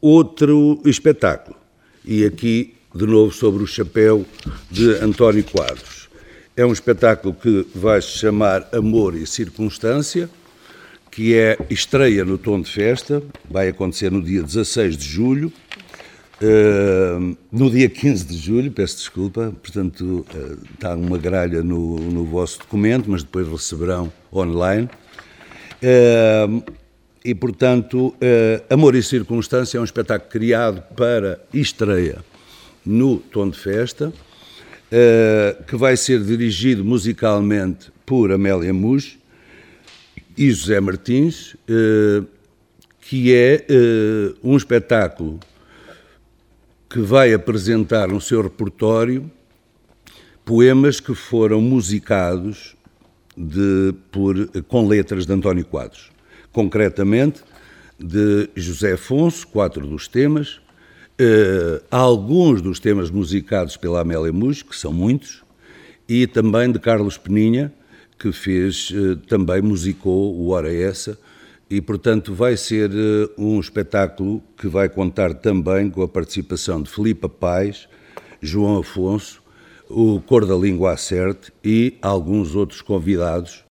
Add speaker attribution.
Speaker 1: outro espetáculo. E aqui, de novo, sobre o chapéu de António Quadros. É um espetáculo que vai se chamar Amor e Circunstância, que é estreia no Tom de Festa, vai acontecer no dia 16 de julho, no dia 15 de julho, peço desculpa, portanto está uma gralha no vosso documento, mas depois receberão online. E, portanto, Amor e Circunstância é um espetáculo criado para estreia no Tom de Festa, que vai ser dirigido musicalmente por Amélia Muj e José Martins, que é um espetáculo que vai apresentar no seu repertório poemas que foram musicados com letras de António Quadros. Concretamente, de José Afonso, 4 dos temas, alguns dos temas musicados pela Amélia Muj, que são muitos, e também de Carlos Peninha, que também musicou o Ora Essa, e, portanto, vai ser um espetáculo que vai contar também com a participação de Filipa Paz, João Afonso, o Cor da Língua Acerte e alguns outros convidados